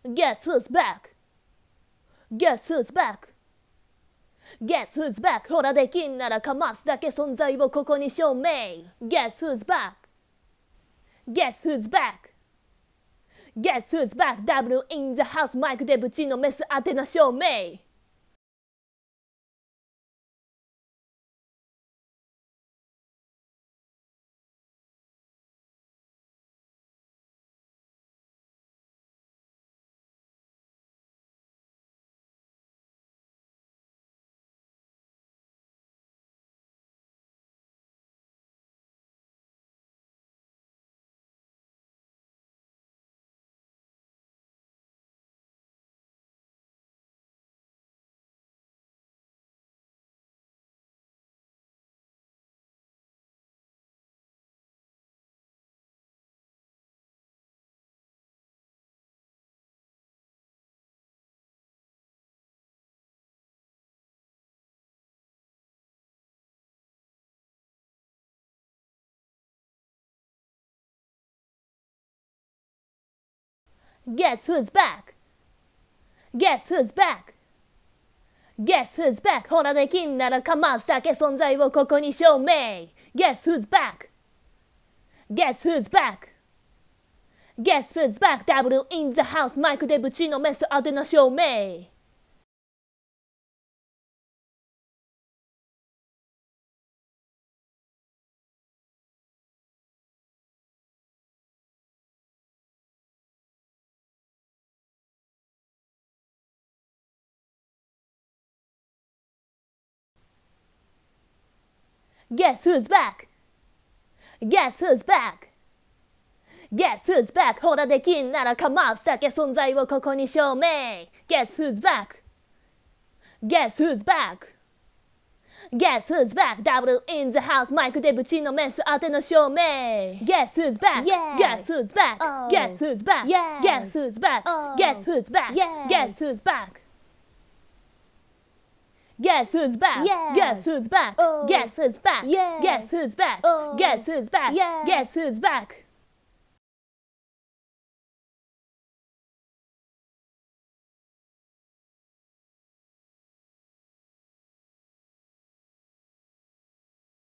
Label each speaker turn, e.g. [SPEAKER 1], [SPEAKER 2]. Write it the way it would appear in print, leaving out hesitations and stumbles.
[SPEAKER 1] Guess who's back? Guess who's back? Guess who's back? ほらできんならかますだけ存在をここに証明 Guess who's back? Guess who's back? Guess who's back? W in the house マイクでぶちのメス当てな証明Guess who's back? Guess who's back? Guess who's back? ほらできんならかますだけ存在をここに証明 Guess who's back? Guess who's back? Guess who's back? W in the house マイクでぶちのメス当てな証明Guess who's back? Guess who's back? Guess who's back? ほらできんならかますだけ存在をここに証明 Guess who's back? Guess who's back? Guess who's back? W in the house マイクでぶちのメス当ての証明 Guess who's back?
[SPEAKER 2] Yeah.
[SPEAKER 1] Guess who's back?
[SPEAKER 2] Oh.
[SPEAKER 1] Guess who's back?
[SPEAKER 2] Yeah.
[SPEAKER 1] Guess who's back?
[SPEAKER 2] Oh.
[SPEAKER 1] Guess who's back?
[SPEAKER 2] Yeah.
[SPEAKER 1] Guess who's back? Guess who's back?
[SPEAKER 2] Yeah.
[SPEAKER 1] Guess who's back?
[SPEAKER 2] Oh.
[SPEAKER 1] Guess who's back?
[SPEAKER 2] Yeah.
[SPEAKER 1] Guess who's back?
[SPEAKER 2] Oh.
[SPEAKER 1] Guess who's back?
[SPEAKER 2] Yeah.
[SPEAKER 1] Guess who's back?